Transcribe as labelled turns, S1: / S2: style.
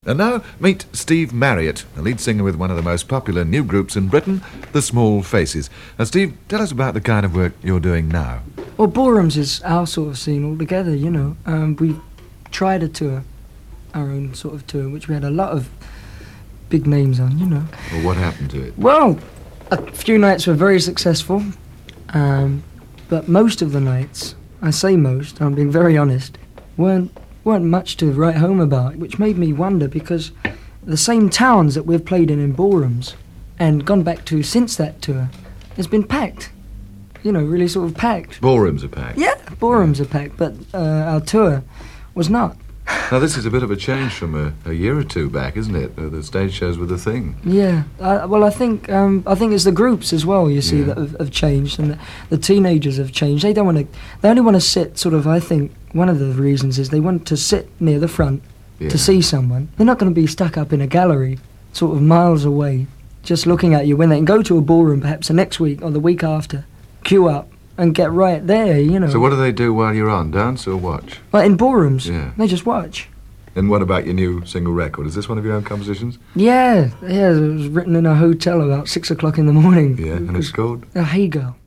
S1: And now, meet Steve Marriott, the lead singer with one of the most popular new groups in Britain, The Small Faces. Now, Steve, tell us about the kind of work you're doing now.
S2: Well, Ballrooms is our sort of scene altogether, you know. We tried a tour, our own sort of tour, which we had a lot of big names on, you know.
S1: Well, what happened to it?
S2: Well, a few nights were very successful, but most of the nights, I say most, I'm being very honest, weren't much to write home about, which made me wonder, because the same towns that we've played in Ballrooms and gone back to since that tour has been packed. You know, really sort of packed.
S1: Ballrooms are packed?
S2: Yeah, Ballrooms are packed, but our tour was not.
S1: Now, this is a bit of a change from a year or two back, isn't it? The stage shows were the thing.
S2: Yeah, well, I think it's the groups as well, you see, that have changed, and the teenagers have changed. They only want to sit sort of, I think, one of the reasons is they want to sit near the front to see someone. They're not going to be stuck up in a gallery, sort of miles away, just looking at you, when they can go to a ballroom perhaps the next week or the week after, queue up, and get right there, you know.
S1: So what do they do while you're on? Dance or watch?
S2: Well, in Ballrooms,
S1: Yeah.
S2: they just watch.
S1: And what about your new single record? Is this one of your own compositions?
S2: Yeah, it was written in a hotel about 6 o'clock in the morning.
S1: Yeah, and it's called?
S2: Hey Girl.